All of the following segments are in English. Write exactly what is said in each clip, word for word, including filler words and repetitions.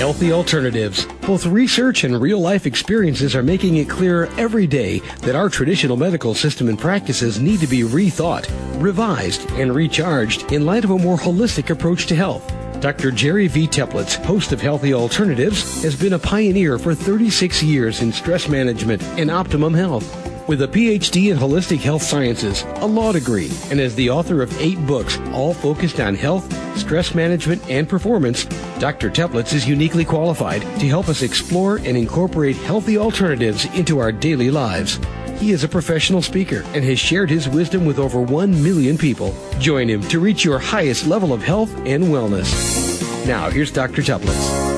Healthy alternatives. Both research and real-life experiences are making it clear every day that our traditional medical system and practices need to be rethought, revised, and recharged in light of a more holistic approach to health. Doctor Jerry V. Teplitz, host of Healthy Alternatives, has been a pioneer for thirty-six years in stress management and optimum health. With a P H D in holistic health sciences, a law degree, and as the author of eight books, all focused on health, stress management, and performance, Doctor Teplitz is uniquely qualified to help us explore and incorporate healthy alternatives into our daily lives. He is a professional speaker and has shared his wisdom with over one million people. Join him to reach your highest level of health and wellness. Now, here's Doctor Teplitz.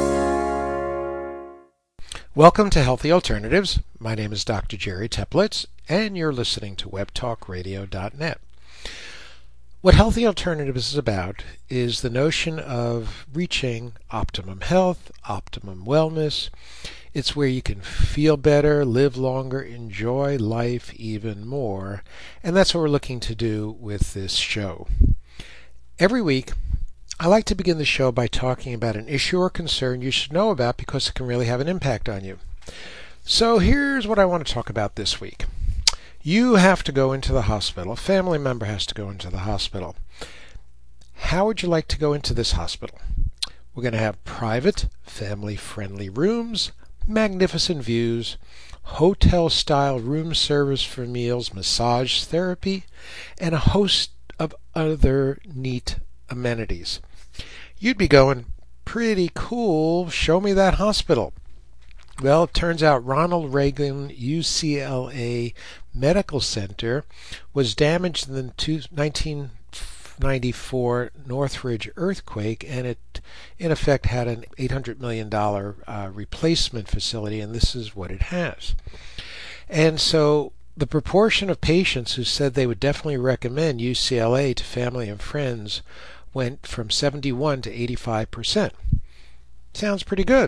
Welcome to Healthy Alternatives. My name is Doctor Jerry Teplitz, and you're listening to web talk radio dot net. What Healthy Alternatives is about is the notion of reaching optimum health, optimum wellness. It's where you can feel better, live longer, enjoy life even more, and that's what we're looking to do with this show. Every week, I like to begin the show by talking about an issue or concern you should know about because it can really have an impact on you. So here's what I want to talk about this week. You have to go into the hospital. A family member has to go into the hospital. How would you like to go into this hospital? We're going to have private, family-friendly rooms, magnificent views, hotel-style room service for meals, massage therapy, and a host of other neat amenities. You'd be going, pretty cool, show me that hospital. Well, it turns out Ronald Reagan U C L A Medical Center was damaged in the nineteen ninety-four Northridge earthquake, and it in effect had an eight hundred million dollars uh, replacement facility, and this is what it has. And so the proportion of patients who said they would definitely recommend U C L A to family and friends went from seventy-one to eighty-five percent. Sounds pretty good.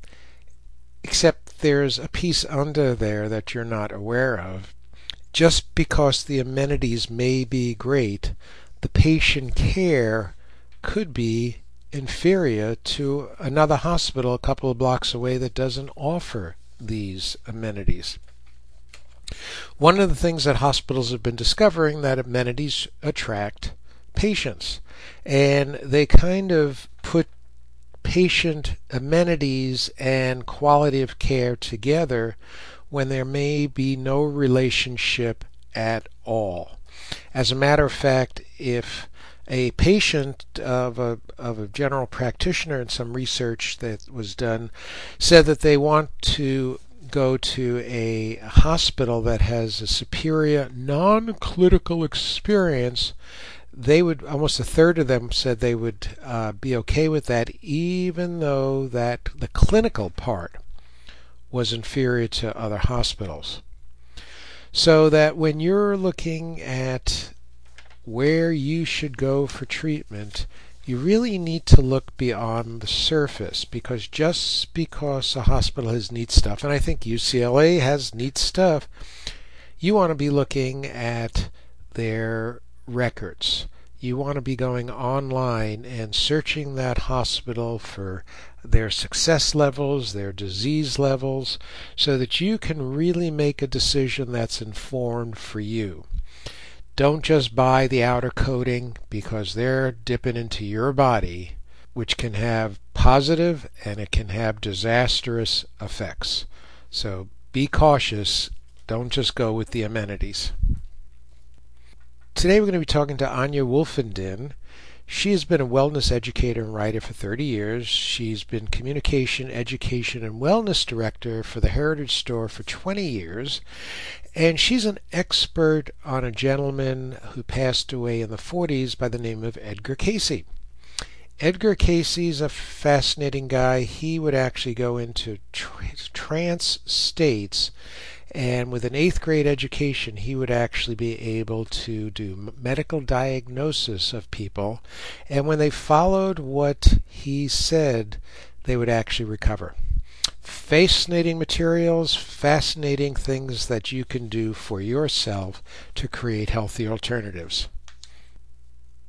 Except there's a piece under there that you're not aware of. Just because the amenities may be great, the patient care could be inferior to another hospital a couple of blocks away that doesn't offer these amenities. One of the things that hospitals have been discovering that amenities attract patients, and they kind of put patient amenities and quality of care together when there may be no relationship at all. As a matter of fact, if a patient of a of a general practitioner, in some research that was done, said that they want to go to a hospital that has a superior non-clinical experience, they would, almost a third of them said they would uh, be okay with that, even though that the clinical part was inferior to other hospitals. So that when you're looking at where you should go for treatment, you really need to look beyond the surface, because just because a hospital has neat stuff, and I think U C L A has neat stuff, you want to be looking at their records. You want to be going online and searching that hospital for their success levels, their disease levels, so that you can really make a decision that's informed for you. Don't just buy the outer coating, because they're dipping into your body, which can have positive and it can have disastrous effects. So be cautious. Don't just go with the amenities. Today we're going to be talking to Anya Wolfenden. She has been a wellness educator and writer for thirty years. She's been communication, education, and wellness director for the Heritage Store for twenty years. And she's an expert on a gentleman who passed away in the forties by the name of Edgar Cayce. Edgar Cayce's a fascinating guy. He would actually go into tra- trance states, and with an eighth grade education, he would actually be able to do medical diagnosis of people. And when they followed what he said, they would actually recover. Fascinating materials, fascinating things that you can do for yourself to create healthy alternatives.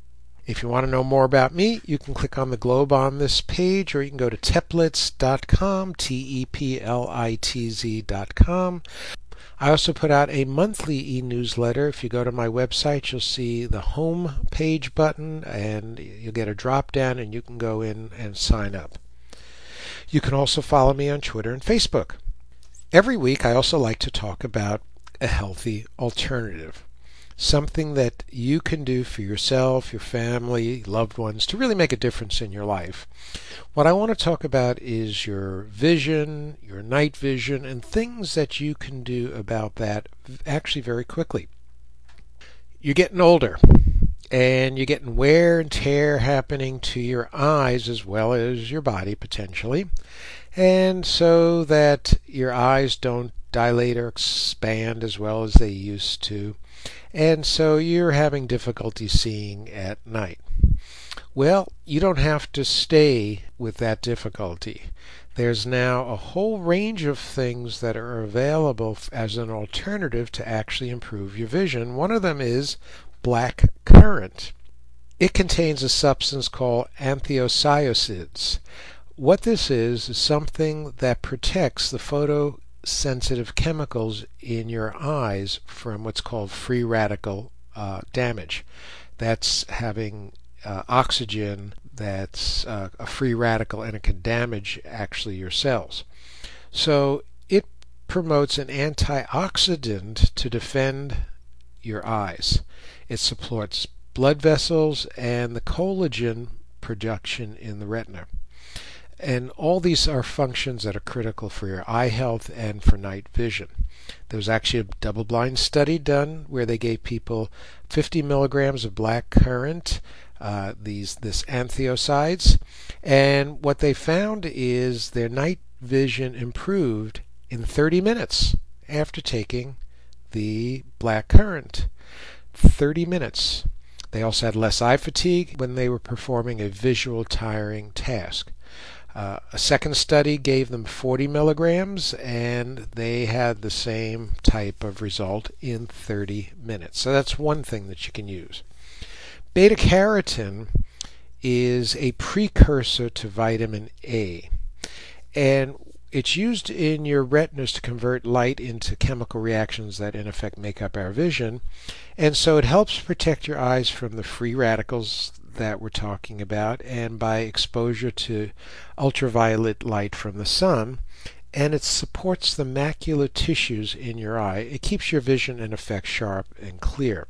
If you want to know more about me, you can click on the globe on this page, or you can go to teplitz dot com, T E P L I T Z dot com. I also put out a monthly e-newsletter. If you go to my website, you'll see the home page button, and you'll get a drop down, and you can go in and sign up. You can also follow me on Twitter and Facebook. Every week, I also like to talk about a healthy alternative, something that you can do for yourself, your family, loved ones to really make a difference in your life. What I want to talk about is your vision, your night vision, and things that you can do about that actually very quickly. You're getting older, and you're getting wear and tear happening to your eyes as well as your body potentially, and so that your eyes don't dilate or expand as well as they used to, and so you're having difficulty seeing at night. Well, you don't have to stay with that difficulty. There's now a whole range of things that are available as an alternative to actually improve your vision. One of them is black currant. It contains a substance called anthocyanids. What this is is something that protects the photosensitive chemicals in your eyes from what's called free radical uh, damage. That's having uh, oxygen that's uh, a free radical, and it can damage actually your cells. So it promotes an antioxidant to defend your eyes. It supports blood vessels and the collagen production in the retina. And all these are functions that are critical for your eye health and for night vision. There was actually a double-blind study done where they gave people fifty milligrams of black currant, uh, these this anthocyanids, and what they found is their night vision improved in thirty minutes after taking the black currant. thirty minutes. They also had less eye fatigue when they were performing a visual tiring task. Uh, a second study gave them forty milligrams, and they had the same type of result in thirty minutes. So that's one thing that you can use. Beta carotene is a precursor to vitamin A, and it's used in your retinas to convert light into chemical reactions that in effect make up our vision, and so it helps protect your eyes from the free radicals that we're talking about, and by exposure to ultraviolet light from the sun, and it supports the macular tissues in your eye. It keeps your vision in effect sharp and clear.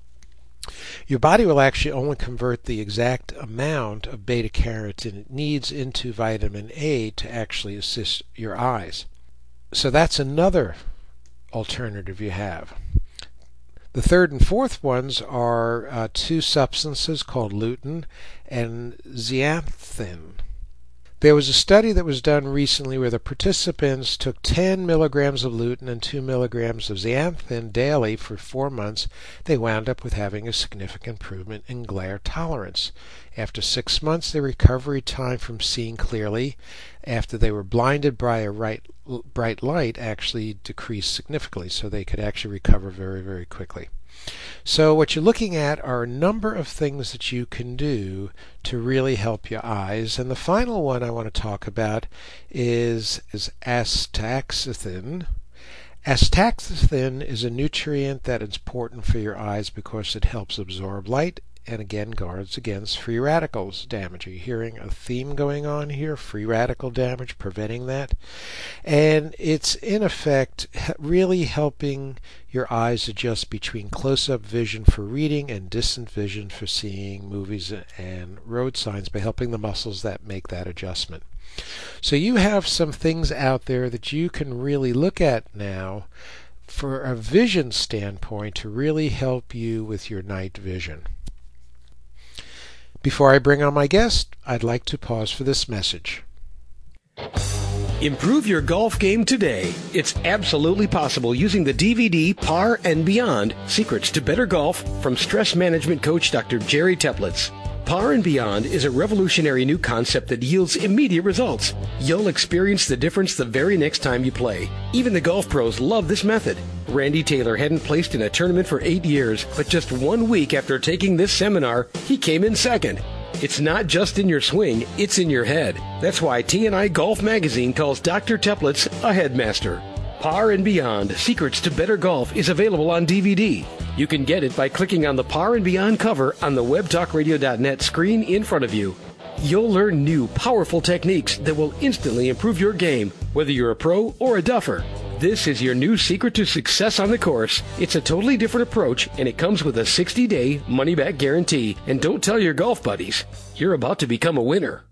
Your body will actually only convert the exact amount of beta carotene it needs into vitamin A to actually assist your eyes. So that's another alternative you have. The third and fourth ones are uh, two substances called lutein and zeaxanthin. There was a study that was done recently where the participants took ten milligrams of lutein and two milligrams of zeaxanthin daily for four months. They wound up with having a significant improvement in glare tolerance. After six months, their recovery time from seeing clearly after they were blinded by a bright, bright light actually decreased significantly, so they could actually recover very, very quickly. So what you're looking at are a number of things that you can do to really help your eyes. And the final one I want to talk about is, is astaxanthin. Astaxanthin is a nutrient that is important for your eyes because it helps absorb light and again guards against free radicals damage. Are you hearing a theme going on here? Free radical damage, preventing that. And it's in effect really helping your eyes adjust between close-up vision for reading and distant vision for seeing movies and road signs by helping the muscles that make that adjustment. So you have some things out there that you can really look at now for a vision standpoint to really help you with your night vision. Before I bring on my guest, I'd like to pause for this message. Improve your golf game today. It's absolutely possible using the D V D Par and Beyond, Secrets to Better Golf from stress management coach Doctor Jerry Teplitz. Par and Beyond is a revolutionary new concept that yields immediate results. You'll experience the difference the very next time you play. Even the golf pros love this method. Randy Taylor hadn't placed in a tournament for eight years, but just one week after taking this seminar, he came in second. It's not just in your swing, it's in your head. That's why T and I Golf Magazine calls Doctor Teplitz a headmaster. Par and Beyond, Secrets to Better Golf is available on D V D. You can get it by clicking on the Par and Beyond cover on the web talk radio dot net screen in front of you. You'll learn new, powerful techniques that will instantly improve your game, whether you're a pro or a duffer. This is your new secret to success on the course. It's a totally different approach, and it comes with a sixty-day money-back guarantee. And don't tell your golf buddies. You're about to become a winner.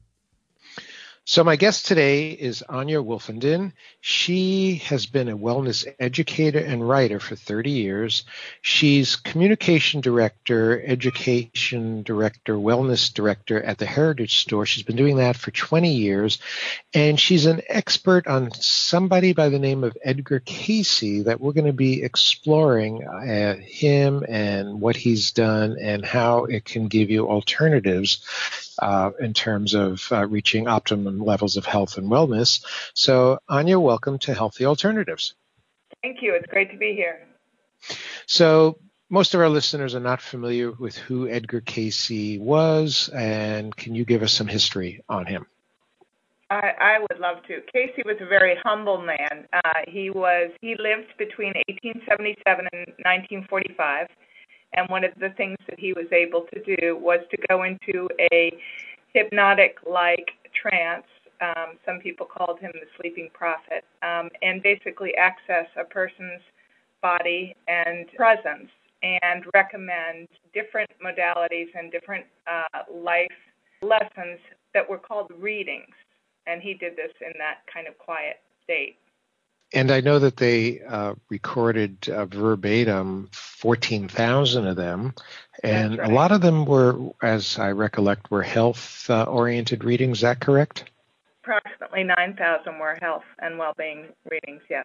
So my guest today is Anya Wolfenden. She has been a wellness educator and writer for thirty years. She's communication director, education director, wellness director at the Heritage Store. She's been doing that for twenty years. And she's an expert on somebody by the name of Edgar Cayce that we're going to be exploring uh, him and what he's done and how it can give you alternatives Uh, in terms of uh, reaching optimum levels of health and wellness. So, Anya, welcome to Healthy Alternatives. Thank you. It's great to be here. So, most of our listeners are not familiar with who Edgar Cayce was, and can you give us some history on him? I, I would love to. Cayce was a very humble man. Uh, he was he lived between eighteen seventy-seven and nineteen forty-five. And one of the things that he was able to do was to go into a hypnotic-like trance. Um, some people called him the sleeping prophet, um, and basically access a person's body and presence and recommend different modalities and different uh, life lessons that were called readings. And he did this in that kind of quiet state. And I know that they uh, recorded uh, verbatim fourteen thousand of them, and right. A lot of them were, as I recollect, were health-oriented uh, readings. Is that correct? Approximately nine thousand were health and well-being readings, yes.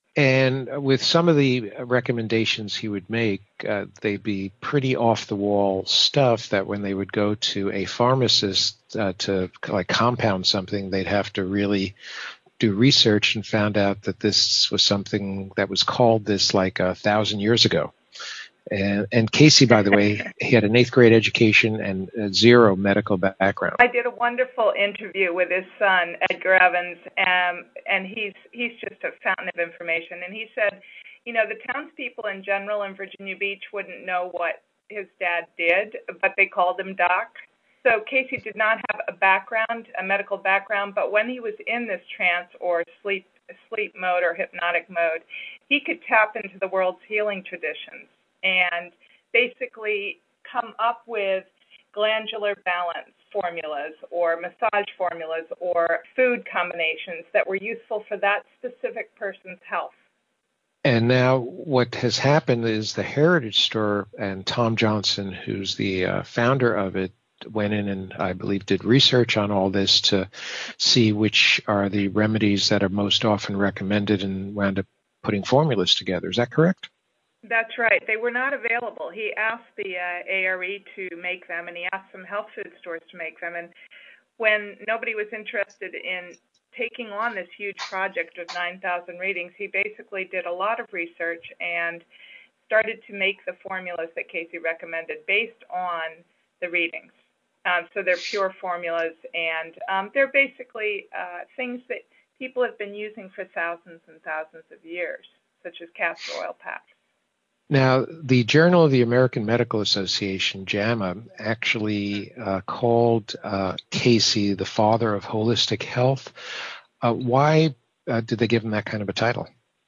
And with some of the recommendations he would make, uh, they'd be pretty off-the-wall stuff that when they would go to a pharmacist uh, to like compound something, they'd have to really do research and found out that this was something that was called this like a thousand years ago. And, and Cayce, by the way, he had an eighth grade education and a zero medical background. I did a wonderful interview with his son, Edgar Evans, um, and he's he's just a fountain of information. And he said, you know, the townspeople in general in Virginia Beach wouldn't know what his dad did, but they called him Doc. So Cayce did not have a background, a medical background, but when he was in this trance or sleep sleep mode or hypnotic mode, he could tap into the world's healing traditions and basically come up with glandular balance formulas or massage formulas or food combinations that were useful for that specific person's health. And now what has happened is the Heritage Store and Tom Johnson, who's the uh, founder of it, went in and I believe did research on all this to see which are the remedies that are most often recommended and wound up putting formulas together. Is that correct? That's right. They were not available. He asked the uh, A R E to make them, and he asked some health food stores to make them. And when nobody was interested in taking on this huge project of nine thousand readings, he basically did a lot of research and started to make the formulas that Cayce recommended based on the readings. Um, so they're pure formulas, and um, they're basically uh, things that people have been using for thousands and thousands of years, such as castor oil packs. Now, the Journal of the American Medical Association, JAMA, actually uh, called uh, Cayce the father of holistic health. Uh, why uh, did they give him that kind of a title?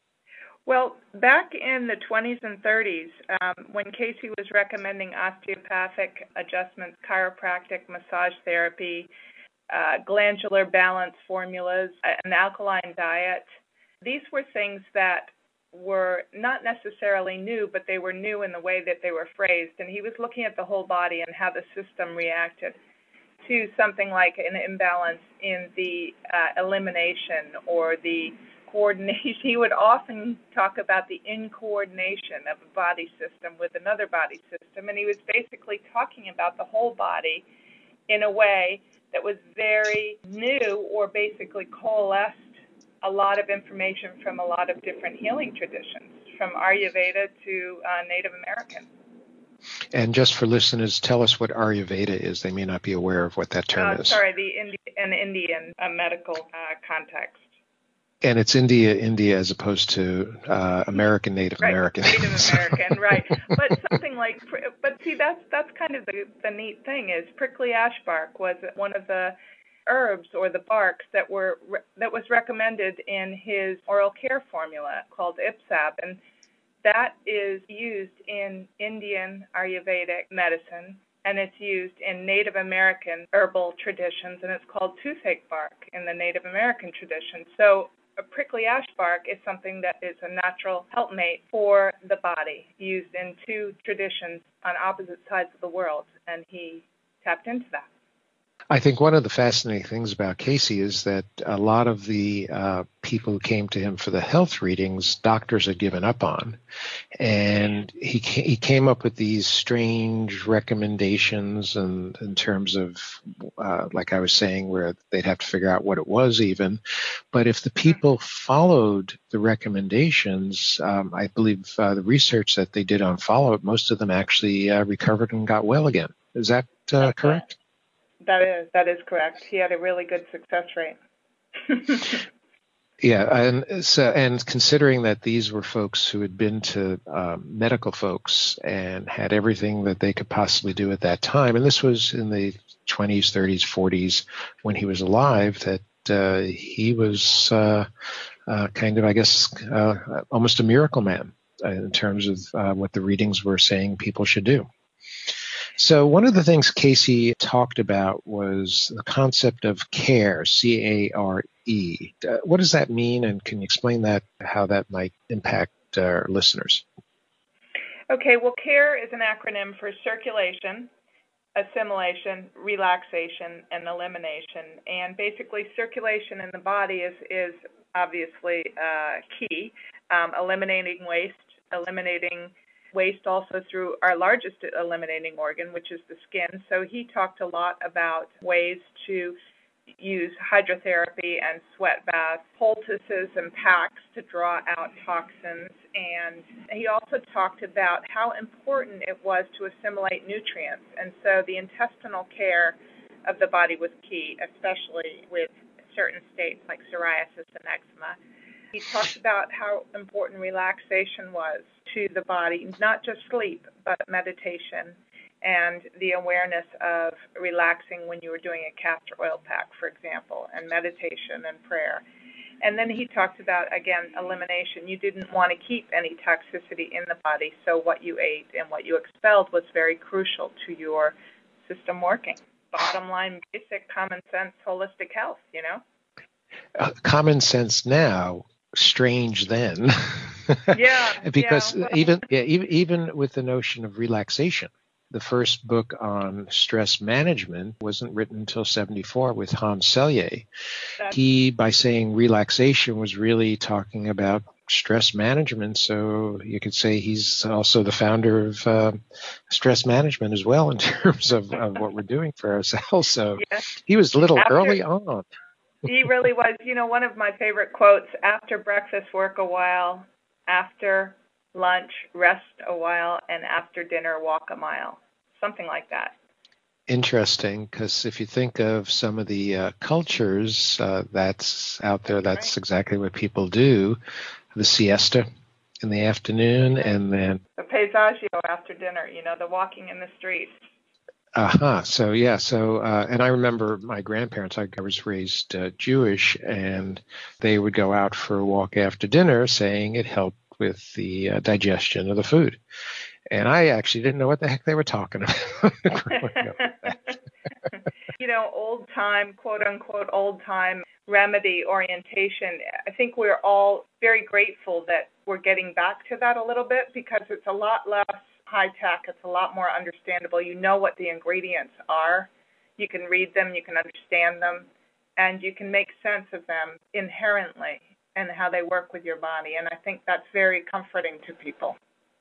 Well, back in the twenties and thirties, um, when Cayce was recommending osteopathic adjustments, chiropractic, massage therapy, uh, glandular balance formulas, an alkaline diet, these were things that were not necessarily new, but they were new in the way that they were phrased. And he was looking at the whole body and how the system reacted to something like an imbalance in the uh, elimination or the coordination. He would often talk about the incoordination of a body system with another body system, and he was basically talking about the whole body in a way that was very new or basically coalesced a lot of information from a lot of different healing traditions, from Ayurveda to uh, Native American. And just for listeners, tell us what Ayurveda is. They may not be aware of what that term uh, is. Sorry, the Indi- an Indian uh, medical uh, context. And it's India, India, as opposed to uh, American Native right, American. Native American, right? But something like, but see, that's that's kind of the the neat thing is prickly ash bark was one of the herbs or the barks that were that was recommended in his oral care formula called Ipsab, and that is used in Indian Ayurvedic medicine, and it's used in Native American herbal traditions, and it's called toothache bark in the Native American tradition. So a prickly ash bark is something that is a natural helpmate for the body, used in two traditions on opposite sides of the world, and he tapped into that. I think one of the fascinating things about Casey is that a lot of the uh, people who came to him for the health readings, doctors had given up on. And he he came up with these strange recommendations and in terms of, uh, like I was saying, where they'd have to figure out what it was even. But if the people followed the recommendations, um, I believe uh, the research that they did on follow-up, most of them actually uh, recovered and got well again. Is that uh, correct? That is that is correct. He had a really good success rate. Yeah, and so and considering that these were folks who had been to um, medical folks and had everything that they could possibly do at that time, and this was in the twenties, thirties, forties when he was alive, that uh, he was uh, uh, kind of, I guess, uh, almost a miracle man uh, in terms of uh, what the readings were saying people should do. So one of the things Casey talked about was the concept of care, C A R E. Uh, what does that mean, and can you explain that, how that might impact our listeners? Okay, well, CARE is an acronym for circulation, assimilation, relaxation, and elimination. And basically, circulation in the body is, is obviously uh, key, um, eliminating waste, eliminating waste also through our largest eliminating organ, which is the skin. So he talked a lot about ways to use hydrotherapy and sweat baths, poultices and packs to draw out toxins. And he also talked about how important it was to assimilate nutrients. And so the intestinal care of the body was key, especially with certain states like psoriasis and eczema. He talked about how important relaxation was to the body, not just sleep, but meditation and the awareness of relaxing when you were doing a castor oil pack, for example, and meditation and prayer. And then he talked about, again, elimination. You didn't want to keep any toxicity in the body, so what you ate and what you expelled was very crucial to your system working. Bottom line, basic common sense, holistic health, you know? Uh, common sense now, strange then. Yeah. Because yeah, well, even, yeah, even even with the notion of relaxation, the first book on stress management wasn't written until seventy-four with Hans Selye. He, by saying relaxation, was really talking about stress management. So you could say he's also the founder of uh, stress management as well in terms of, of what we're doing for ourselves. So yeah. He was a little After- early on. He really was. You know, one of my favorite quotes, after breakfast, work a while, after lunch, rest a while, and after dinner, walk a mile. Something like that. Interesting, because if you think of some of the uh, cultures uh, that's out there, that's right. Exactly what people do. The siesta in the afternoon, mm-hmm. and then... The paisagio after dinner, you know, the walking in the streets. Uh-huh. So, yeah. So, uh, and I remember my grandparents, I, I was raised uh, Jewish, and they would go out for a walk after dinner saying it helped with the uh, digestion of the food. And I actually didn't know what the heck they were talking about growing up with that. You know, old time, quote unquote, old time remedy orientation. I think we're all very grateful that we're getting back to that a little bit because it's a lot less high tech. It's a lot more understandable. You know what the ingredients are. You can read them, you can understand them, and you can make sense of them inherently and how they work with your body. And I think that's very comforting to people.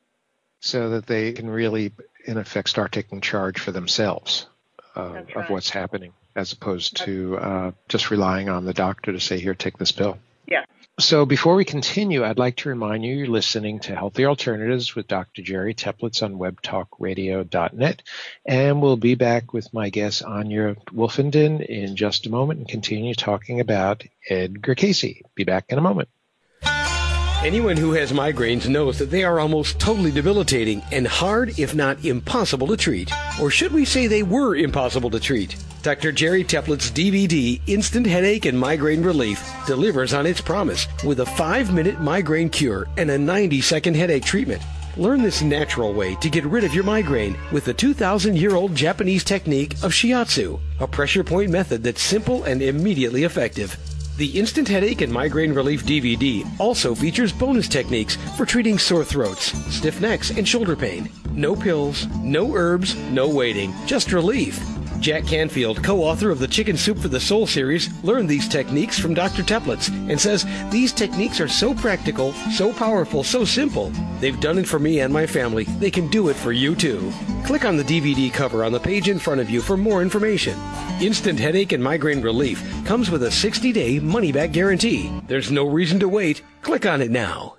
So that they can really, in effect, start taking charge for themselves uh, right. of what's happening, as opposed to uh, just relying on the doctor to say, here, take this pill. Yeah. So before we continue, I'd like to remind you you're listening to Healthy Alternatives with Doctor Jerry Teplitz on web talk radio dot net. And we'll be back with my guest, Anya Wolfenden, in just a moment and continue talking about Edgar Cayce. Be back in a moment. Anyone who has migraines knows that they are almost totally debilitating and hard, if not impossible, to treat. Or should we say they were impossible to treat? Doctor Jerry Teplitz's D V D, Instant Headache and Migraine Relief, delivers on its promise with a five-minute migraine cure and a ninety-second headache treatment. Learn this natural way to get rid of your migraine with the two thousand year old Japanese technique of shiatsu, a pressure point method that's simple and immediately effective. The Instant Headache and Migraine Relief D V D also features bonus techniques for treating sore throats, stiff necks, and shoulder pain. No pills, no herbs, no waiting, just relief. Jack Canfield, co-author of the Chicken Soup for the Soul series, learned these techniques from Doctor Teplitz and says these techniques are so practical, so powerful, so simple. They've done it for me and my family. They can do it for you too. Click on the D V D cover on the page in front of you for more information. Instant Headache and Migraine Relief comes with a sixty day money-back guarantee. There's no reason to wait. Click on it now.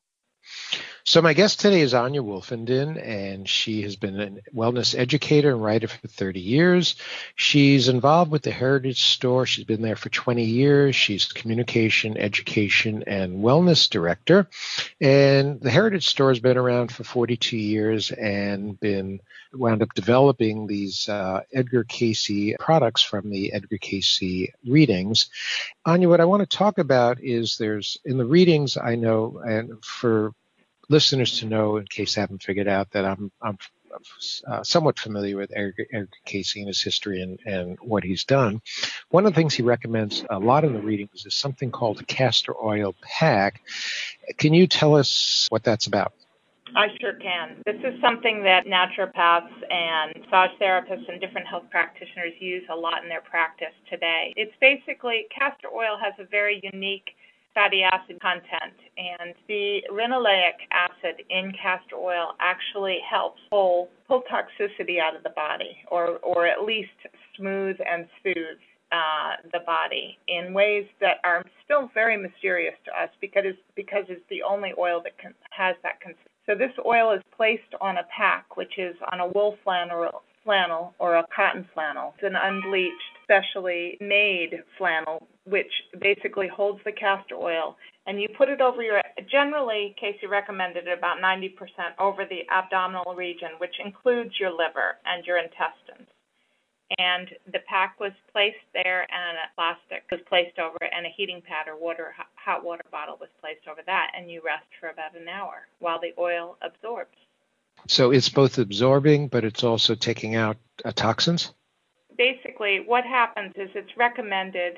So my guest today is Anya Wolfenden, and she has been a wellness educator and writer for thirty years. She's involved with the Heritage Store. She's been there for twenty years. She's communication, education, and wellness director. And the Heritage Store has been around for forty-two years and been wound up developing these uh, Edgar Cayce products from the Edgar Cayce readings. Anya, what I want to talk about is there's, in the readings, I know, and for listeners to know, in case they haven't figured out, that I'm, I'm uh, somewhat familiar with Edgar, Edgar Cayce and his history and, and what he's done. One of the things he recommends a lot in the readings is something called a castor oil pack. Can you tell us what that's about? I sure can. This is something that naturopaths and massage therapists and different health practitioners use a lot in their practice today. It's basically, castor oil has a very unique fatty acid content, and the linoleic acid in castor oil actually helps pull, pull toxicity out of the body, or, or at least smooth and soothe uh, the body in ways that are still very mysterious to us because it's, because it's the only oil that can, has that consistency. So this oil is placed on a pack, which is on a wool flannel, flannel or a cotton flannel. It's an unbleached, specially made flannel, which basically holds the castor oil, and you put it over your, generally, Cayce recommended about ninety percent over the abdominal region, which includes your liver and your intestines. And the pack was placed there, and a plastic was placed over it, and a heating pad or water, hot water bottle was placed over that, and you rest for about an hour while the oil absorbs. So it's both absorbing, but it's also taking out uh, toxins? Basically, what happens is it's recommended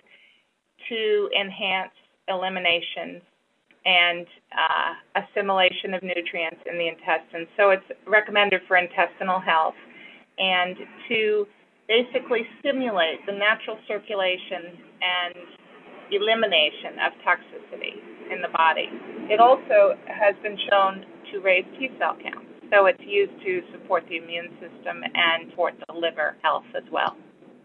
to enhance elimination and uh, assimilation of nutrients in the intestines. So it's recommended for intestinal health and to basically stimulate the natural circulation and elimination of toxicity in the body. It also has been shown to raise T cell counts. So it's used to support the immune system and support the liver health as well.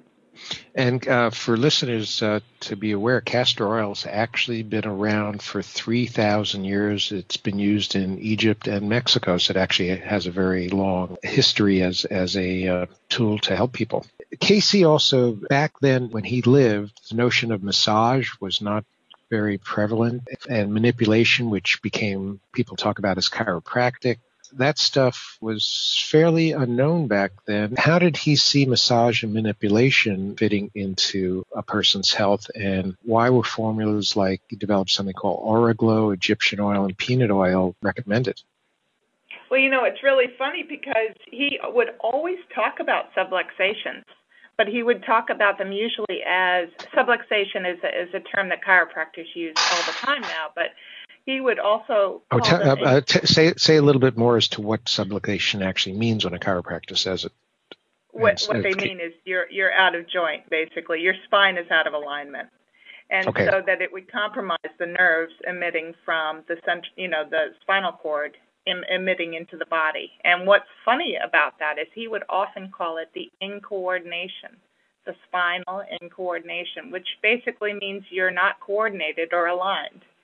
And uh, for listeners uh, to be aware, castor oil has actually been around for three thousand years. It's been used in Egypt and Mexico, so it actually has a very long history as, as a uh, tool to help people. Cayce also, back then when he lived, the notion of massage was not very prevalent, and manipulation, which became, people talk about as chiropractic, that stuff was fairly unknown back then. How did he see massage and manipulation fitting into a person's health, and why were formulas like, he developed something called Oraglow, Egyptian oil, and peanut oil recommended? Well, you know, it's really funny because he would always talk about subluxations, but he would talk about them usually as, subluxation is a, is a term that chiropractors use all the time now, but he would also oh, call t- them uh, t- say say a little bit more as to what subluxation actually means when a chiropractor says it. What, what they mean is you're you're out of joint, basically. Your spine is out of alignment, and okay. so that it would compromise the nerves emitting from the cent- you know the spinal cord em- emitting into the body. And what's funny about that is he would often call it the incoordination, the spinal incoordination, which basically means you're not coordinated or aligned.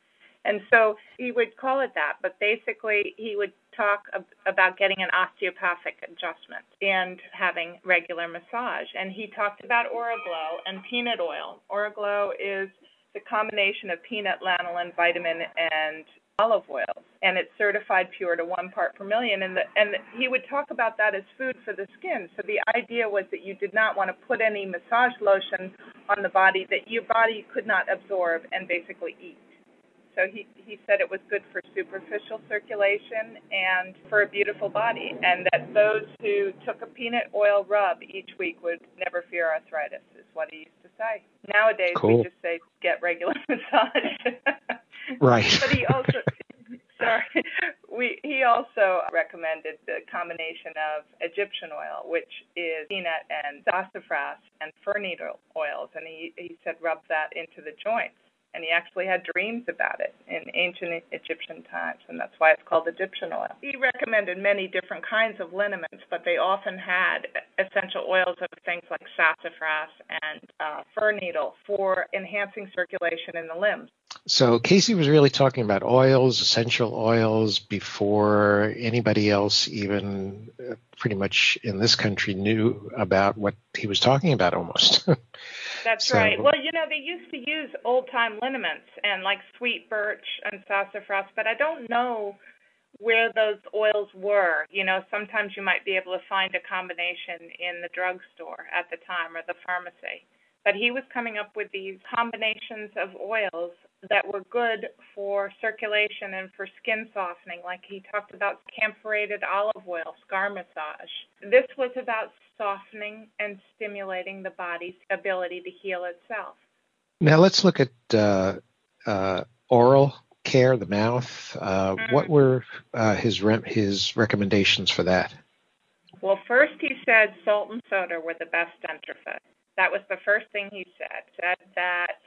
And so he would call it that, but basically he would talk ab- about getting an osteopathic adjustment and having regular massage. And he talked about Oraglow and peanut oil. Oraglow is the combination of peanut, lanolin, vitamin, and olive oil, and it's certified pure to one part per million. And the, and he would talk about that as food for the skin. So the idea was that you did not want to put any massage lotion on the body that your body could not absorb and basically eat. So he, he said it was good for superficial circulation and for a beautiful body, and that those who took a peanut oil rub each week would never fear arthritis, is what he used to say. Nowadays, Cool. we just say get regular massage. Right. But he also, sorry, we he also recommended the combination of Egyptian oil, which is peanut and sassafras and fir needle oils, and he, he said rub that into the joints. And he actually had dreams about it in ancient Egyptian times, and that's why it's called Egyptian oil. He recommended many different kinds of liniments, but they often had essential oils of things like sassafras and uh, fir needle for enhancing circulation in the limbs. So Casey was really talking about oils, essential oils, before anybody else even uh, pretty much in this country knew about what he was talking about almost. That's so, right. Well, you know, they used to use old-time liniments and like sweet birch and sassafras, but I don't know where those oils were. You know, sometimes you might be able to find a combination in the drugstore at the time or the pharmacy. But he was coming up with these combinations of oils that were good for circulation and for skin softening. Like he talked about camphorated olive oil, scar massage. This was about softening and stimulating the body's ability to heal itself. now let's look at uh, uh, oral care, the mouth. Uh, Mm-hmm. What were uh, his re- his recommendations for that? Well, first he said salt and soda were the best dentifrice. That was the first thing he said. Said that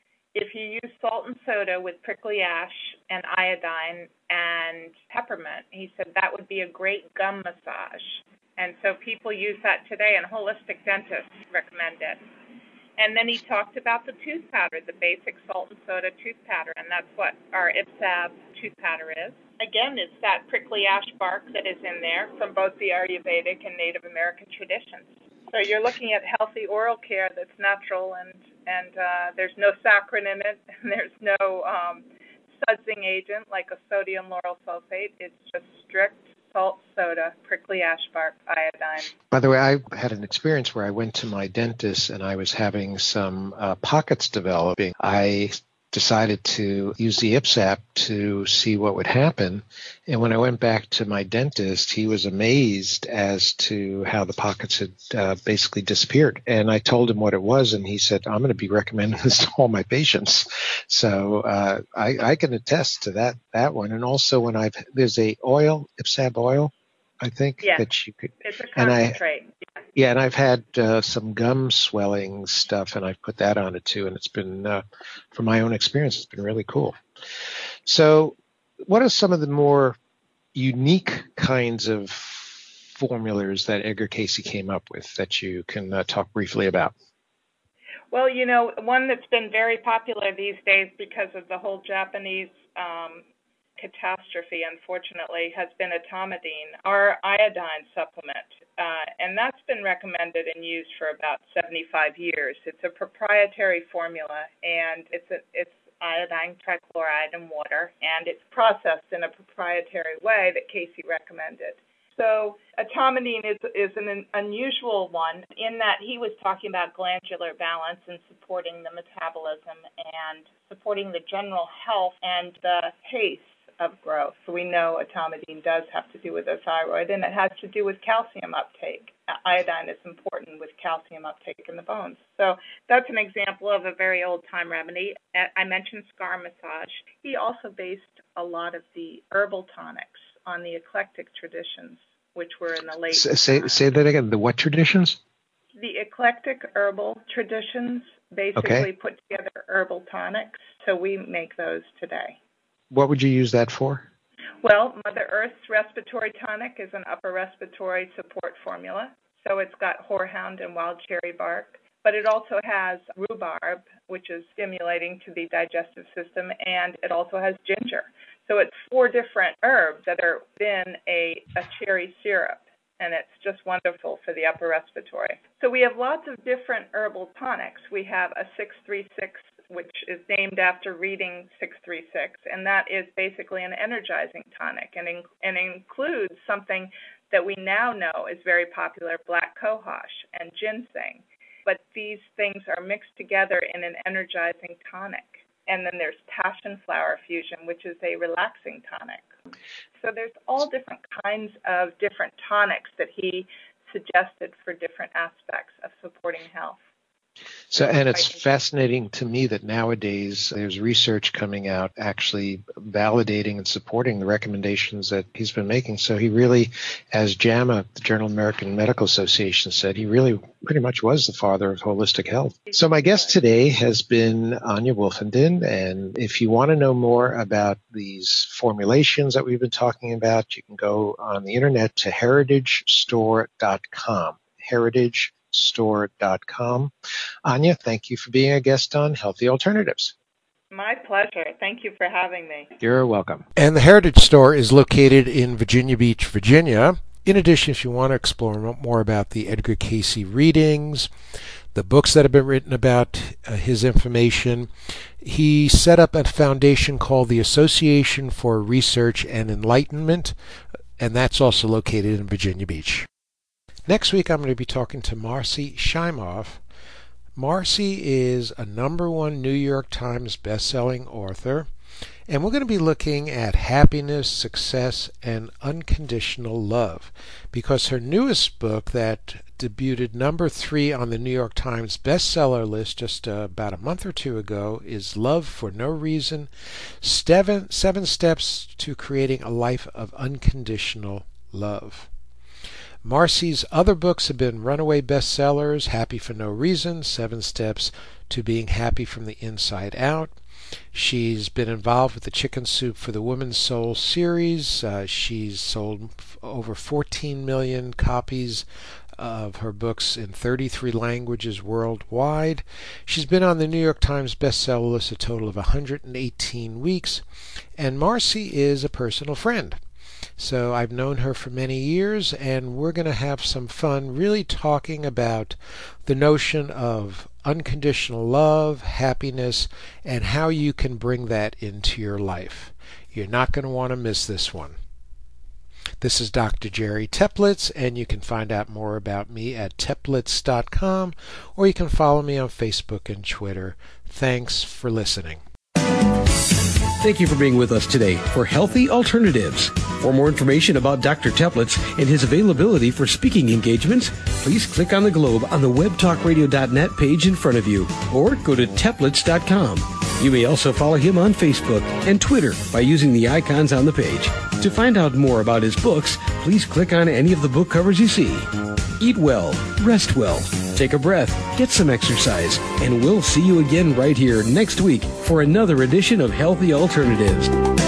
if you use salt and soda with prickly ash and iodine and peppermint, he said that would be a great gum massage. And so people use that today, and holistic dentists recommend it. And then he talked about the tooth powder, the basic salt and soda tooth powder, and that's what our Ipsab tooth powder is. Again, it's that prickly ash bark that is in there from both the Ayurvedic and Native American traditions. So you're looking at healthy oral care that's natural, and, and uh, there's no saccharin in it, and there's no um, sudsing agent like a sodium lauryl sulfate. It's just strict salt, soda, prickly ash bark, iodine. By the way, I had an experience where I went to my dentist and I was having some uh, pockets developing. I decided to use the Ipsab to see what would happen. And when I went back to my dentist, he was amazed as to how the pockets had uh, basically disappeared. And I told him what it was, and he said, I'm going to be recommending this to all my patients. So uh, I, I can attest to that that one. And also when I've there's a oil, Ipsab oil, I think, yes. that you could. It's a and I, concentrate. Yeah. Yeah, and I've had uh, some gum swelling stuff, and I've put that on it too, and it's been, uh, from my own experience, it's been really cool. So what are some of the more unique kinds of formulas that Edgar Cayce came up with that you can uh, talk briefly about? Well, you know, one that's been very popular these days because of the whole Japanese um, catastrophe, unfortunately, has been etomidine, our iodine supplement. Uh, and that's been recommended and used for about seventy-five years. It's a proprietary formula, and it's a, it's iodine trichloride and water, and it's processed in a proprietary way that Cayce recommended. So etomidine is, is an unusual one in that he was talking about glandular balance and supporting the metabolism and supporting the general health and the pace of growth. So we know etomidine does have to do with the thyroid, and it has to do with calcium uptake. Iodine is important with calcium uptake in the bones. So that's an example of a very old-time remedy. I mentioned scar massage. He also based a lot of the herbal tonics on the eclectic traditions, which were in the late... Say, say that again. The what traditions? The eclectic herbal traditions basically Okay. put together herbal tonics, so we make those today. What would you use that for? Well, Mother Earth's respiratory tonic is an upper respiratory support formula. So it's got horehound and wild cherry bark. but it also has rhubarb, which is stimulating to the digestive system, and it also has ginger. So it's four different herbs that are in a, a cherry syrup, and it's just wonderful for the upper respiratory. So we have lots of different herbal tonics. We have a six three six, which is named after reading six three six, and that is basically an energizing tonic, and, in, and includes something that we now know is very popular, black cohosh and ginseng. But these things are mixed together in an energizing tonic. And then there's passion flower fusion, which is a relaxing tonic. So there's all different kinds of different tonics that he suggested for different aspects of supporting health. So, and it's fascinating to me that nowadays there's research coming out actually validating and supporting the recommendations that he's been making. So he really, as JAMA, the Journal of American Medical Association, said, he really pretty much was the father of holistic health. So my guest today has been Anya Wolfenden, and if you want to know more about these formulations that we've been talking about, you can go on the internet to heritage store dot com. Heritage store dot com. Anya, thank you for being a guest on Healthy Alternatives. My pleasure. Thank you for having me. You're welcome. And the Heritage Store is located in Virginia Beach, Virginia. In addition, if you want to explore more about the Edgar Cayce readings, the books that have been written about uh, his information, he set up a foundation called the Association for Research and Enlightenment, and that's also located in Virginia Beach. Next week, I'm going to be talking to Marcy Shimoff. Marcy is a number one New York Times best-selling author, and we're going to be looking at happiness, success, and unconditional love, because her newest book that debuted number three on the New York Times bestseller list just uh, about a month or two ago is Love for No Reason, Seven, Seven Steps to Creating a Life of Unconditional Love. Marcy's other books have been runaway bestsellers, Happy for No Reason, Seven Steps to Being Happy from the Inside Out. She's been involved with the Chicken Soup for the Woman's Soul series. Uh, she's sold over fourteen million copies of her books in thirty-three languages worldwide. She's been on the New York Times bestseller list a total of one hundred eighteen weeks, and Marcy is a personal friend. So I've known her for many years, and we're going to have some fun really talking about the notion of unconditional love, happiness, and how you can bring that into your life. You're not going to want to miss this one. This is Doctor Jerry Teplitz, and you can find out more about me at teplitz dot com, or you can follow me on Facebook and Twitter. Thanks for listening. Thank you for being with us today for Healthy Alternatives. For more information about Doctor Teplitz and his availability for speaking engagements, please click on the globe on the web talk radio dot net page in front of you, or go to teplitz dot com. You may also follow him on Facebook and Twitter by using the icons on the page. To find out more about his books, please click on any of the book covers you see. Eat well, rest well, take a breath, get some exercise, and we'll see you again right here next week for another edition of Healthy Alternatives.